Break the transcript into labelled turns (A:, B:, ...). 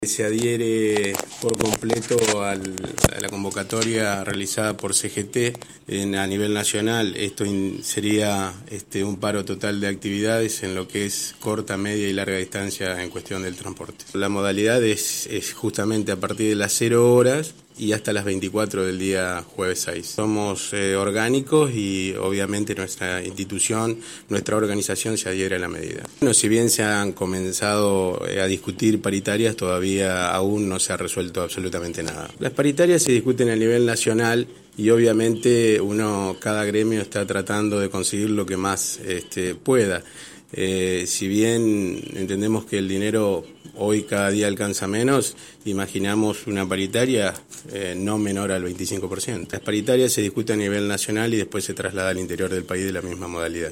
A: Se adhiere por completo a la convocatoria realizada por CGT a nivel nacional. Esto sería un paro total de actividades en lo que es corta, media y larga distancia en cuestión del transporte. La modalidad es justamente a partir de las 0 horas y hasta las 24 del día jueves 6. Somos orgánicos y obviamente nuestra institución, nuestra organización se adhiere a la medida. Bueno, si bien se han comenzado a discutir paritarias, todavía aún no se ha resuelto absolutamente nada. Las paritarias se discuten a nivel nacional y obviamente cada gremio está tratando de conseguir lo que más pueda. Si bien entendemos que el dinero hoy cada día alcanza menos, imaginamos una paritaria no menor al 25%. Las paritarias se discuten a nivel nacional y después se traslada al interior del país de la misma modalidad.